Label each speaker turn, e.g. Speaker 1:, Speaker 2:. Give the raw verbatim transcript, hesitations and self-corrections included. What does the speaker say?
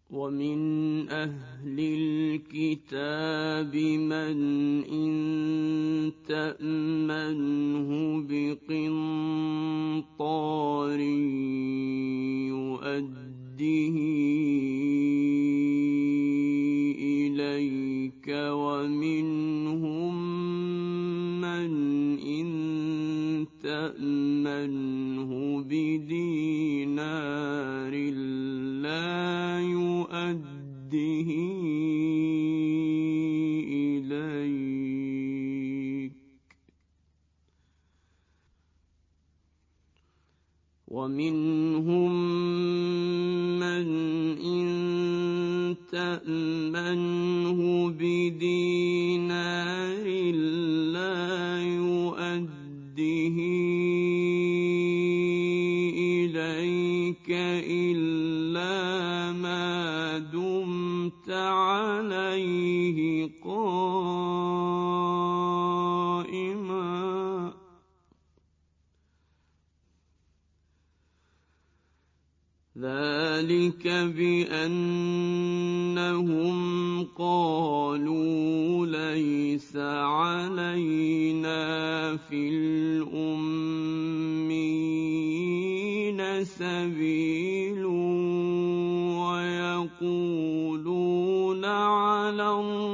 Speaker 1: ومن أهل الكتاب من إن تأمنه بقنطار يؤده إليك ومنهم من إن تأمنه بدينار لا يؤده إليك ومنهم من إن تأمنه بدينار لا يؤده إليك إلا ما دمت عليه قائما ذلك بأنهم قالوا ليس علينا في الأميين سبيل ويقولون على الله